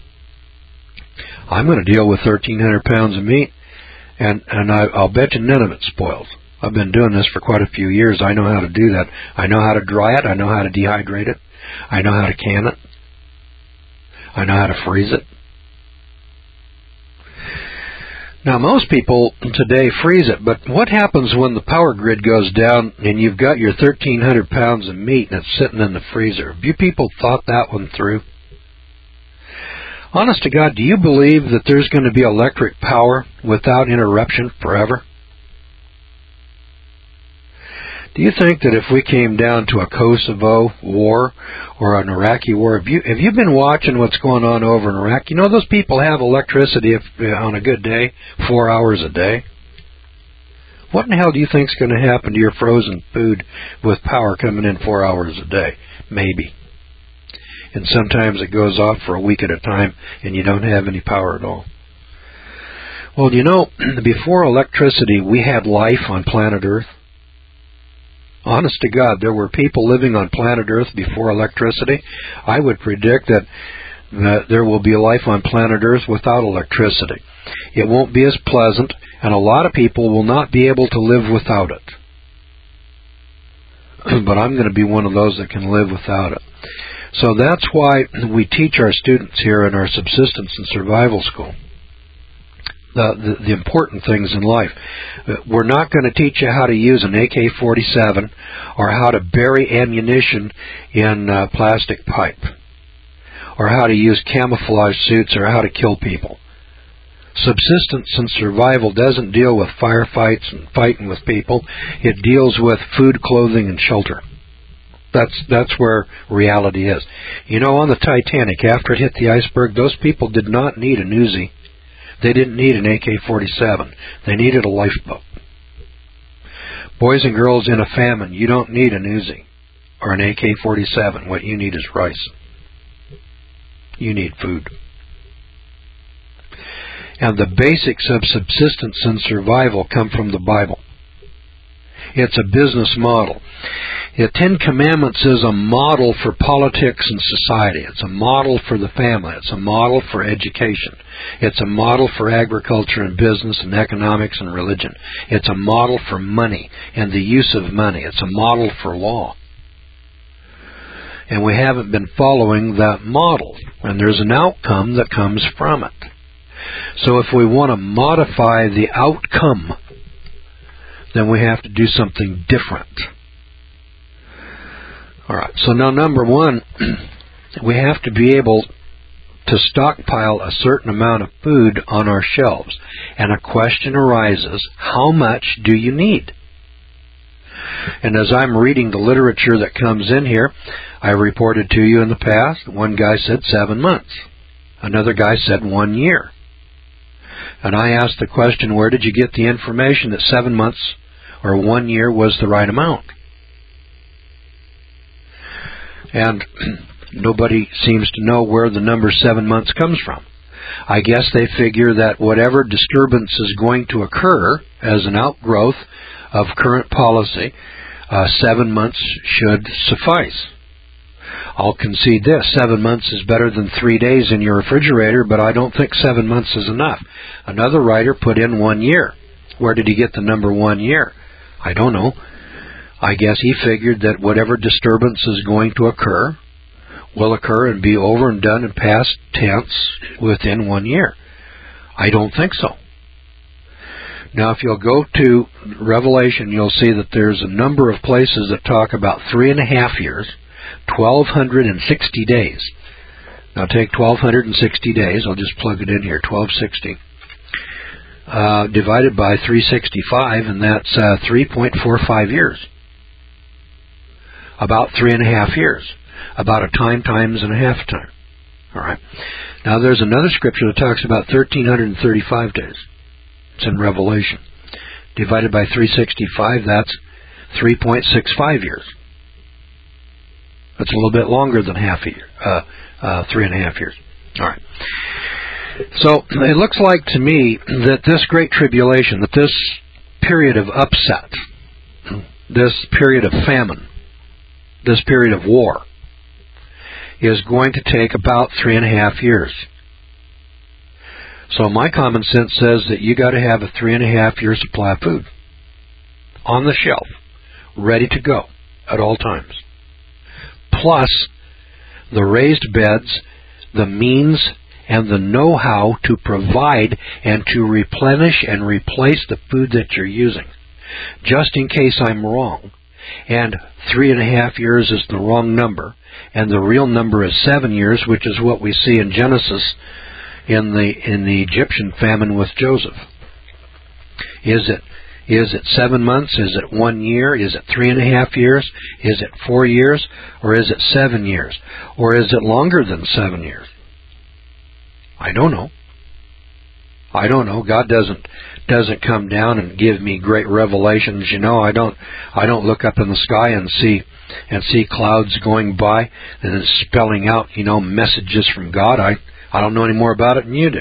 I'm going to deal with thirteen hundred pounds of meat, and, and I, I'll bet you none of it spoils. I've been doing this for quite a few years. I know how to do that. I know how to dry it. I know how to dehydrate it. I know how to can it. I know how to freeze it. Now, most people today freeze it, but what happens when the power grid goes down and you've got your thirteen hundred pounds of meat and it's sitting in the freezer? Have you people thought that one through? Honest to God, do you believe that there's going to be electric power without interruption forever? Do you think that if we came down to a Kosovo war or an Iraqi war, have you have you been watching what's going on over in Iraq? You know, those people have electricity if, on a good day, four hours a day. What in the hell do you think is going to happen to your frozen food with power coming in four hours a day? Maybe. And sometimes it goes off for a week at a time and you don't have any power at all. Well, you know, before electricity, we had life on planet Earth. Honest to God, there were people living on planet Earth before electricity. I would predict that, that there will be life on planet Earth without electricity. It won't be as pleasant, and a lot of people will not be able to live without it. But I'm going to be one of those that can live without it. So that's why we teach our students here in our subsistence and survival school the, the, the important things in life. We're not going to teach you how to use an A K forty-seven or how to bury ammunition in uh, plastic pipe or how to use camouflage suits or how to kill people. Subsistence and survival doesn't deal with firefights and fighting with people. It deals with food, clothing, and shelter. That's that's where reality is. You know, on the Titanic, after it hit the iceberg, those people did not need an Uzi. They didn't need an A K forty-seven. They needed a lifeboat. Boys and girls in a famine, you don't need an Uzi or an A K forty-seven. What you need is rice. You need food. And the basics of subsistence and survival come from the Bible. It's a business model. The Ten Commandments is a model for politics and society. It's a model for the family. It's a model for education. It's a model for agriculture and business and economics and religion. It's a model for money and the use of money. It's a model for law. And we haven't been following that model. And there's an outcome that comes from it. So if we want to modify the outcome, then we have to do something different. All right, so now number one, we have to be able to stockpile a certain amount of food on our shelves. And a question arises, how much do you need? And as I'm reading the literature that comes in here, I reported to you in the past, one guy said seven months. Another guy said one year. And I asked the question, where did you get the information that seven months or one year was the right amount? And nobody seems to know where the number seven months comes from. I guess they figure that whatever disturbance is going to occur as an outgrowth of current policy, uh, seven months should suffice. I'll concede this. Seven months is better than three days in your refrigerator, but I don't think seven months is enough. Another writer put in one year. Where did he get the number one year? I don't know. I guess he figured that whatever disturbance is going to occur will occur and be over and done in past tense within one year. I don't think so. Now, if you'll go to Revelation, you'll see that there's a number of places that talk about three and a half years, twelve sixty days. Now take twelve sixty days, I'll just plug it in here, twelve sixty, uh, divided by three hundred sixty-five, and that's uh, three point four five years. About three and a half years. About a time times and a half time. All right. Now there's another scripture that talks about one thousand three hundred thirty-five days. It's in Revelation. Divided by three hundred sixty-five, that's three point six five years. That's a little bit longer than half a year, uh, uh, three and a half years. All right. So it looks like to me that this great tribulation, that this period of upset, this period of famine, this period of war, is going to take about three and a half years. So my common sense says that you got to have a three and a half year supply of food on the shelf, ready to go at all times. Plus the raised beds, the means, and the know-how to provide and to replenish and replace the food that you're using. Just in case I'm wrong, and three and a half years is the wrong number, and the real number is seven years, which is what we see in Genesis in the in the Egyptian famine with Joseph. Is it Is it seven months? Is it one year? Is it three and a half years? Is it four years? Or is it seven years? Or is it longer than seven years? I don't know. I don't know. God doesn't doesn't come down and give me great revelations. You know, I don't I don't look up in the sky and see and see clouds going by and it's spelling out, you know, messages from God. I I don't know any more about it than you do.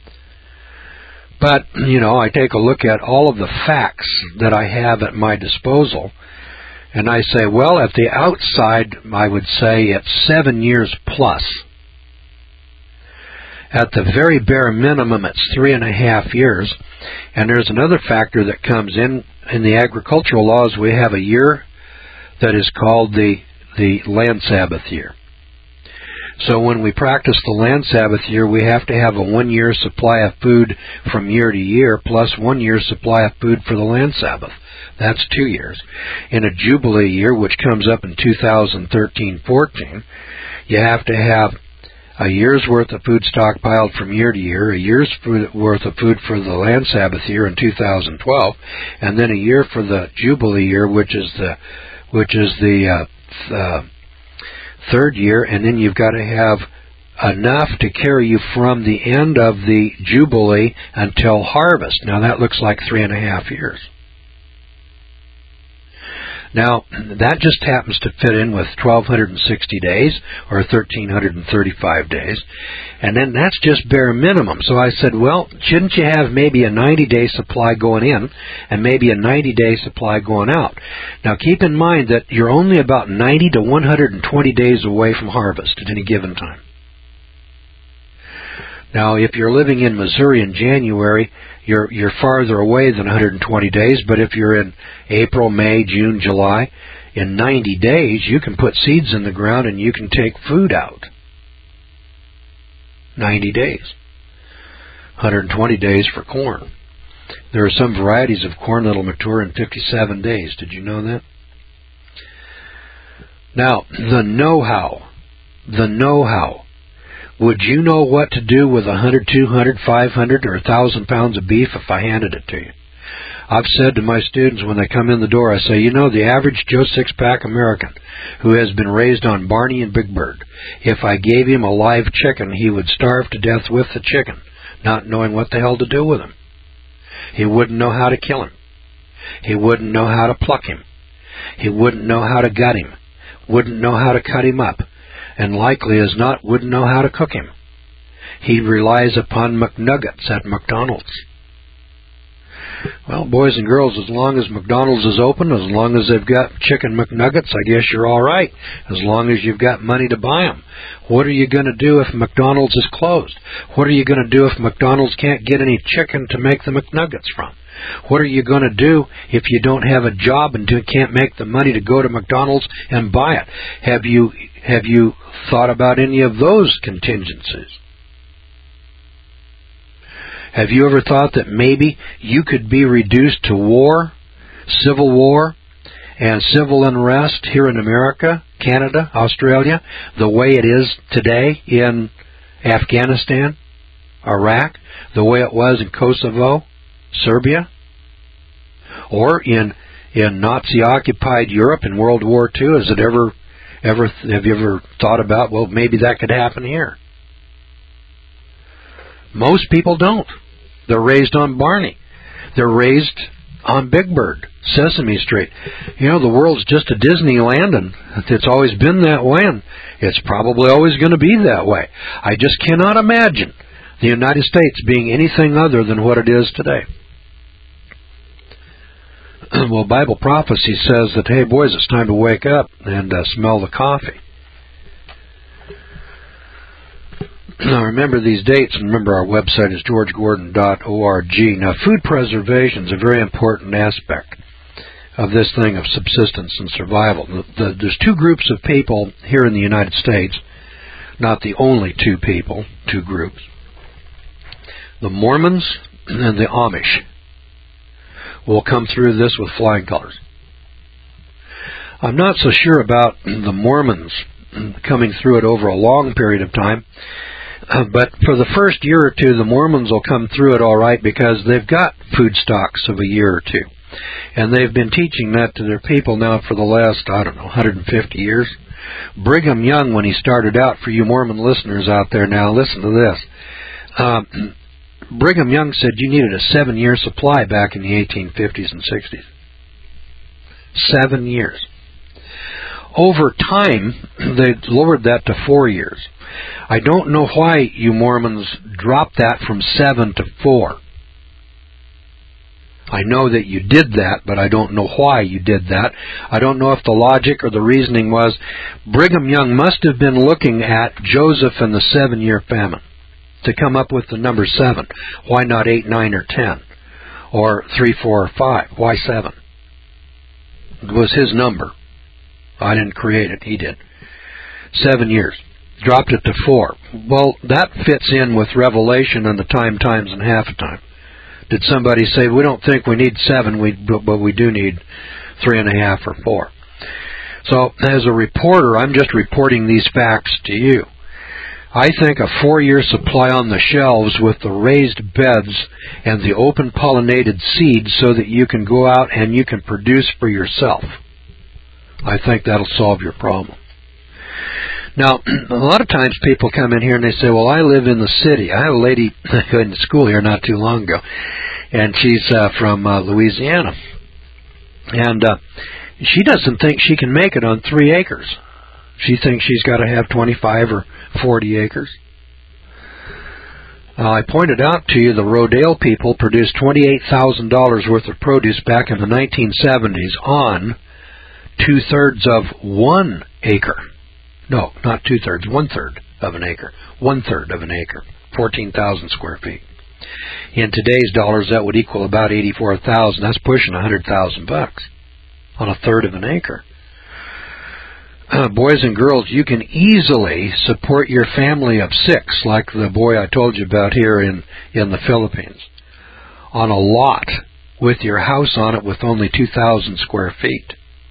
But, you know, I take a look at all of the facts that I have at my disposal, and I say, well, at the outside, I would say it's seven years plus. At the very bare minimum, it's three and a half years. And there's another factor that comes in. In the agricultural laws, we have a year that is called the, the land Sabbath year. So when we practice the land Sabbath year, we have to have a one-year supply of food from year to year, plus one year's supply of food for the land Sabbath. That's two years. In a Jubilee year, which comes up in two thousand thirteen fourteen, you have to have a year's worth of food stockpiled from year to year, a year's worth of food for the land Sabbath year in two thousand twelve, and then a year for the Jubilee year, which is the which is the uh, uh, third year, and then you've got to have enough to carry you from the end of the Jubilee until harvest. Now that looks like three and a half years. Now, that just happens to fit in with twelve sixty days, or one thousand three hundred thirty-five days, and then that's just bare minimum. So I said, well, shouldn't you have maybe a ninety-day supply going in, and maybe a ninety-day supply going out? Now, keep in mind that you're only about ninety to one hundred twenty days away from harvest at any given time. Now, if you're living in Missouri in January, you're you're farther away than one hundred twenty days, but if you're in April, May, June, July, in ninety days, you can put seeds in the ground and you can take food out. ninety days. one hundred twenty days for corn. There are some varieties of corn that will mature in fifty-seven days. Did you know that? Now, the know-how. The know-how. Would you know what to do with one hundred, two hundred, five hundred, or one thousand pounds of beef if I handed it to you? I've said to my students when they come in the door, I say, you know, the average Joe Six-Pack American who has been raised on Barney and Big Bird, if I gave him a live chicken, he would starve to death with the chicken, not knowing what the hell to do with him. He wouldn't know how to kill him. He wouldn't know how to pluck him. He wouldn't know how to gut him. Wouldn't know how to cut him up. And likely as not, wouldn't know how to cook him. He relies upon McNuggets at McDonald's. Well, boys and girls, as long as McDonald's is open, as long as they've got chicken McNuggets, I guess you're all right, as long as you've got money to buy them. What are you going to do if McDonald's is closed? What are you going to do if McDonald's can't get any chicken to make the McNuggets from? What are you going to do if you don't have a job and can't make the money to go to McDonald's and buy it? Have you have you thought about any of those contingencies? Have you ever thought that maybe you could be reduced to war, civil war, and civil unrest here in America, Canada, Australia, the way it is today in Afghanistan, Iraq, the way it was in Kosovo, Serbia, or in in Nazi-occupied Europe in World War Two? Has it ever, ever, have you ever thought about, well, maybe that could happen here? Most people don't. They're raised on Barney. They're raised on Big Bird, Sesame Street. You know, the world's just a Disneyland, and it's always been that way, and it's probably always going to be that way. I just cannot imagine the United States being anything other than what it is today. Well, Bible prophecy says that, hey, boys, it's time to wake up and uh, smell the coffee. Now, remember these dates, and remember our website is george gordon dot org. Now, food preservation is a very important aspect of this thing of subsistence and survival. The, the, there's two groups of people here in the United States, not the only two people, two groups. The Mormons and the Amish will come through this with flying colors. I'm not so sure about the Mormons coming through it over a long period of time, uh, but for the first year or two, the Mormons will come through it all right because they've got food stocks of a year or two. And they've been teaching that to their people now for the last, I don't know, one hundred fifty years. Brigham Young, when he started out, for you Mormon listeners out there now, listen to this. Um, Brigham Young said you needed a seven-year supply back in the eighteen fifties and sixties. Seven years. Over time, they lowered that to four years. I don't know why you Mormons dropped that from seven to four. I know that you did that, but I don't know why you did that. I don't know if the logic or the reasoning was Brigham Young must have been looking at Joseph and the seven-year famine. to come up with the number seven? Why not eight, nine, or ten? Or three, four, or five? Why seven? It was his number. I didn't create it. He did. Seven years. Dropped it to four. Well, that fits in with Revelation and the time, times, and half a time. Did somebody say, we don't think we need seven, we, but we do need three and a half or four? So, as a reporter, I'm just reporting these facts to you. I think a four-year supply on the shelves with the raised beds and the open pollinated seeds so that you can go out and you can produce for yourself. I think that'll solve your problem. Now, a lot of times people come in here and they say, well, I live in the city. I had a lady in school here not too long ago, and she's uh, from uh, Louisiana. And uh, she doesn't think she can make it on three acres. She thinks she's got to have twenty-five or forty acres. Uh, I pointed out to you the Rodale people produced twenty-eight thousand dollars worth of produce back in the nineteen seventies on two-thirds of one acre. No, not two-thirds, one-third of an acre. One-third of an acre, fourteen thousand square feet. In today's dollars, that would equal about eighty-four thousand. That's pushing one hundred thousand bucks on a third of an acre. Uh, boys and girls, you can easily support your family of six, like the boy I told you about here in, in the Philippines, on a lot with your house on it with only two thousand square feet.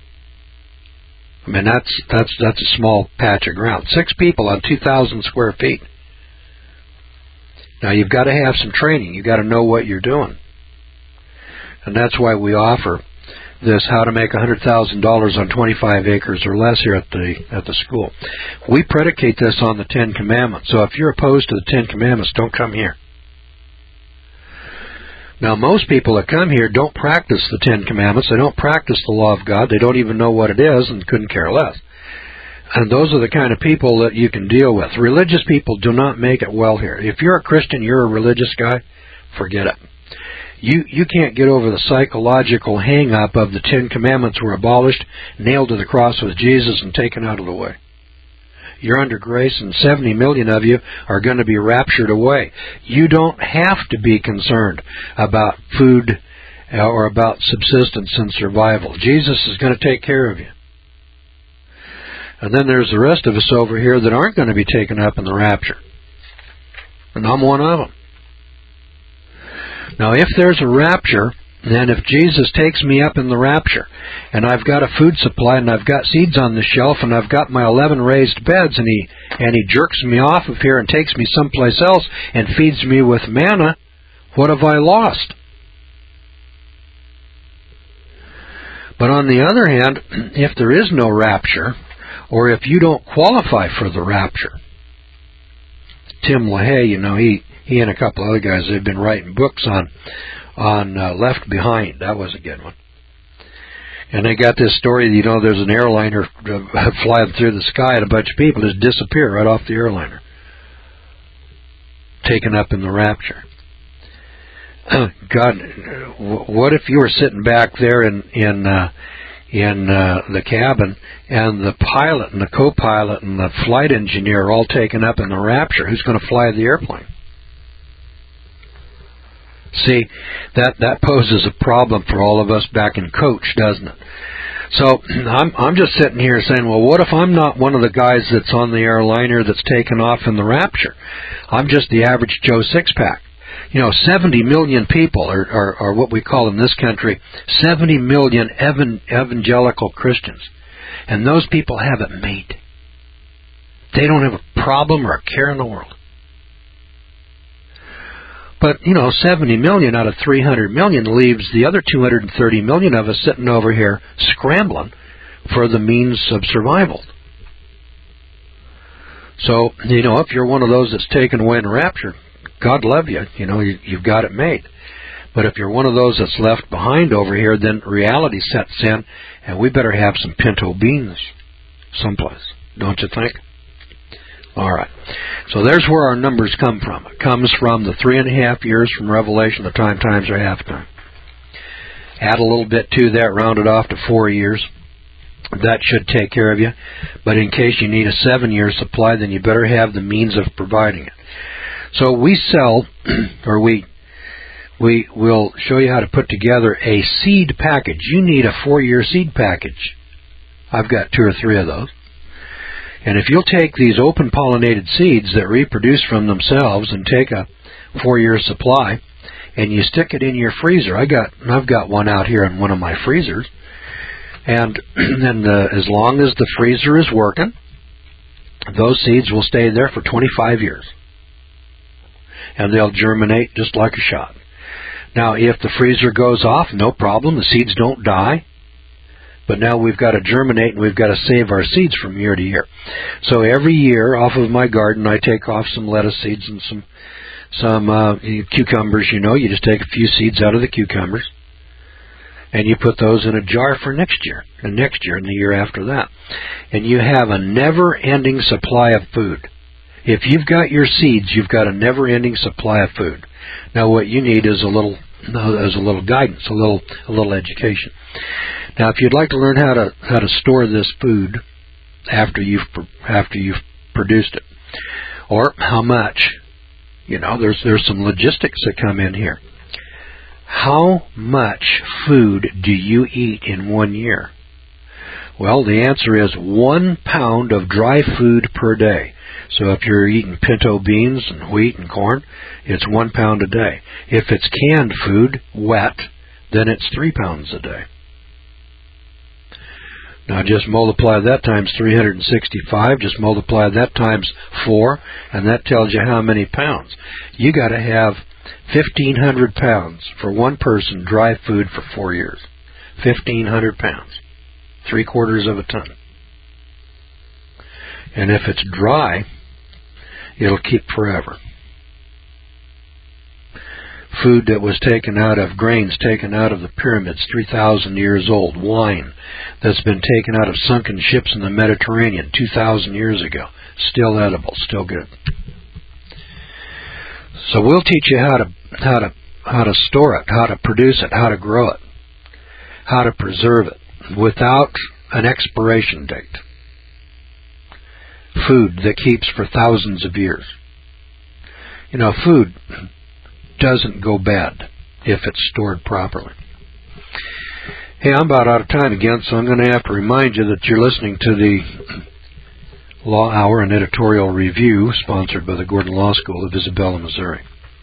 I mean, that's that's that's a small patch of ground. Six people on two thousand square feet. Now, you've got to have some training. You've got to know what you're doing. And that's why we offer this how to make one hundred thousand dollars on twenty-five acres or less here at the at the school. We predicate this on the Ten Commandments. So if you're opposed to the Ten Commandments, don't come here. Now, most people that come here don't practice the Ten Commandments. They don't practice the law of God. They don't even know what it is and couldn't care less. And those are the kind of people that you can deal with. Religious people do not make it well here. If you're a Christian, you're a religious guy, forget it. You you can't get over the psychological hang-up of the Ten Commandments were abolished, nailed to the cross with Jesus, and taken out of the way. You're under grace, and seventy million of you are going to be raptured away. You don't have to be concerned about food or about subsistence and survival. Jesus is going to take care of you. And then there's the rest of us over here that aren't going to be taken up in the rapture. And I'm one of them. Now, if there's a rapture, then if Jesus takes me up in the rapture, and I've got a food supply, and I've got seeds on the shelf, and I've got my eleven raised beds, and he and he jerks me off of here and takes me someplace else and feeds me with manna, what have I lost? But on the other hand, if there is no rapture, or if you don't qualify for the rapture, Tim LaHaye, you know, he, he and a couple other guys, they've been writing books on on uh, Left Behind. That was a good one. And they got this story, you know, there's an airliner uh, flying through the sky and a bunch of people just disappear right off the airliner, taken up in the rapture. God, what if you were sitting back there in in uh, in uh, the cabin, and the pilot and the co-pilot and the flight engineer are all taken up in the rapture? Who's going to fly the airplane? See, that that poses a problem for all of us back in coach, doesn't it? So I'm I'm just sitting here saying, well, what if I'm not one of the guys that's on the airliner that's taken off in the rapture? I'm just the average Joe six-pack. You know, seventy million people are, are, are what we call in this country seventy million evan, evangelical Christians. And those people have it made. They don't have a problem or a care in the world. But, you know, seventy million out of three hundred million leaves the other two hundred thirty million of us sitting over here scrambling for the means of survival. So, you know, if you're one of those that's taken away in the rapture, God love you. You know, you, you've got it made. But if you're one of those that's left behind over here, then reality sets in, and we better have some pinto beans someplace, don't you think? All right. So there's where our numbers come from. It comes from the three and a half years from Revelation, the time times are half time. Add a little bit to that, round it off to four years. That should take care of you. But in case you need a seven-year supply, then you better have the means of providing it. So we sell, or we we will show you how to put together a seed package. You need a four-year seed package. I've got two or three of those. And if you'll take these open pollinated seeds that reproduce from themselves and take a four-year supply and you stick it in your freezer, I got I've got one out here in one of my freezers, and and uh, as long as the freezer is working, those seeds will stay there for twenty-five years, and they'll germinate just like a shot. Now, if the freezer goes off, no problem. The seeds don't die. But now we've got to germinate, and we've got to save our seeds from year to year. So every year, off of my garden, I take off some lettuce seeds and some some uh, cucumbers. You know, you just take a few seeds out of the cucumbers, and you put those in a jar for next year, and next year, and the year after that. And you have a never-ending supply of food. If you've got your seeds, you've got a never-ending supply of food. Now, what you need is a little is a little guidance, a little a little education. Now, if you'd like to learn how to how to store this food after you've after you've produced it, or how much, you know, there's there's some logistics that come in here. How much food do you eat in one year? Well, the answer is one pound of dry food per day. So if you're eating pinto beans and wheat and corn, it's one pound a day. If it's canned food, wet, then it's three pounds a day. Now just multiply that times three hundred sixty-five, just multiply that times four, and that tells you how many pounds. You got to have fifteen hundred pounds for one person, dry food for four years. fifteen hundred pounds, three quarters of a ton. And if it's dry, it'll keep forever. Food that was taken out of, grains taken out of the pyramids, three thousand years old. Wine that's been taken out of sunken ships in the Mediterranean two thousand years ago. Still edible, still good. So we'll teach you how to how to how to store it, how to produce it, how to grow it, how to preserve it without an expiration date. Food that keeps for thousands of years. You know, food doesn't go bad if it's stored properly. Hey, I'm about out of time again, so I'm going to have to remind you that you're listening to the Law Hour and Editorial Review, sponsored by the Gordon Law School of Isabella, Missouri.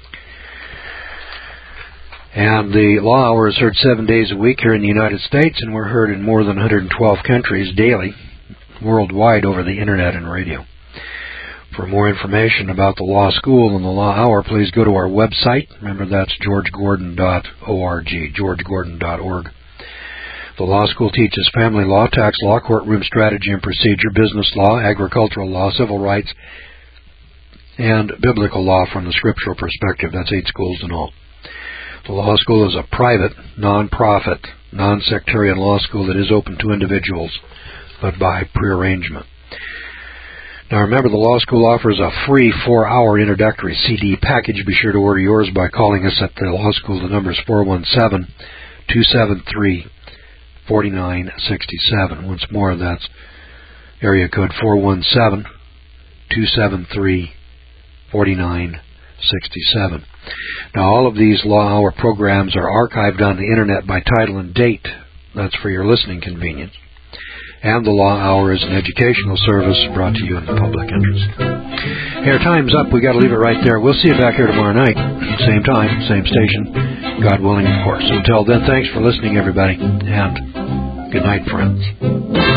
And the Law Hour is heard seven days a week here in the United States, and we're heard in more than one hundred twelve countries daily, worldwide over the Internet and radio. For more information about the Law School and the Law Hour, please go to our website. Remember, that's george gordon dot org, george gordon dot org. The Law School teaches family law, tax law, courtroom strategy and procedure, business law, agricultural law, civil rights, and biblical law from the scriptural perspective. That's eight schools in all. The Law School is a private, non-profit, non-sectarian law school that is open to individuals, but by prearrangement. Now remember, the Law School offers a free four-hour introductory C D package. Be sure to order yours by calling us at the Law School. The number is four one seven, two seven three, four nine six seven. Once more, that's area code four one seven, two seven three, four nine six seven. Now, all of these Law Hour programs are archived on the Internet by title and date. That's for your listening convenience. And the Law Hour is an educational service brought to you in the public interest. Hey, our time's up. We got to leave it right there. We'll see you back here tomorrow night. Same time, same station. God willing, of course. Until then, thanks for listening, everybody. And good night, friends.